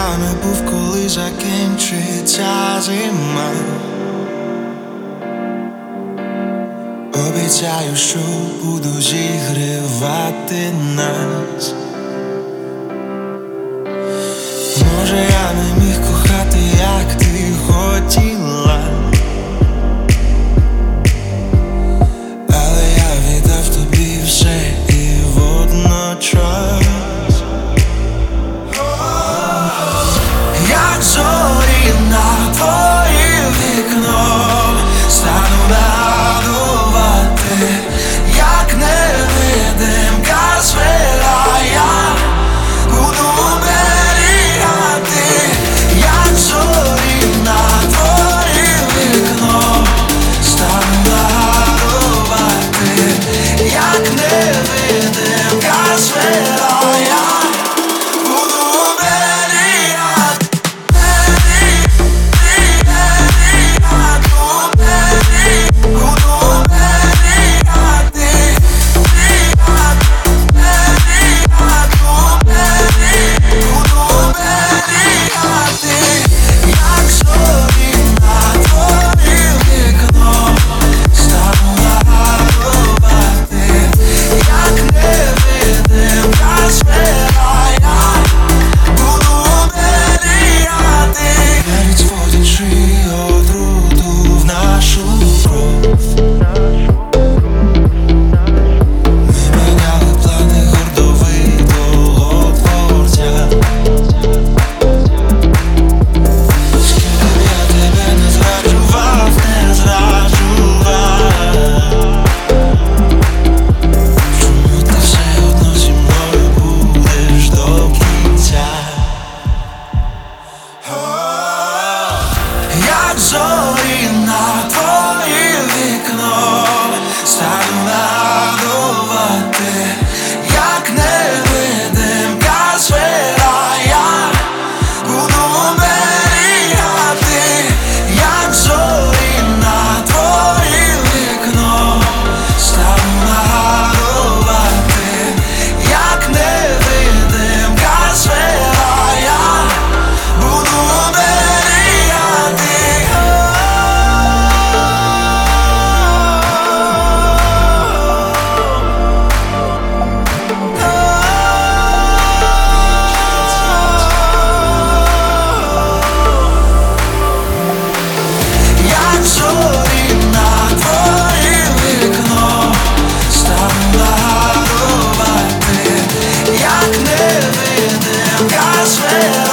я не був, коли закінчиться зима. Обіцяю, що буду зігрівати нас. Може, я не міг кохати, як ти хотіла, але я віддав тобі все і водночас. Як зорі на твоє вікно стану нагадувати, як невидимка сфера я буду оберігати. Як зорі на твоє вікно стану нагадувати, як невидимка сфера я буду оберігати. Як зорі на твоє вікно стану нагадувати, як невидимка сфера я буду оберігати. Як зорі на твоє вікно стану нагадувати, як невидимка сфера я буду оберігати. Як зорі на твоє вікно стану нагадувати, як невидимка сфера.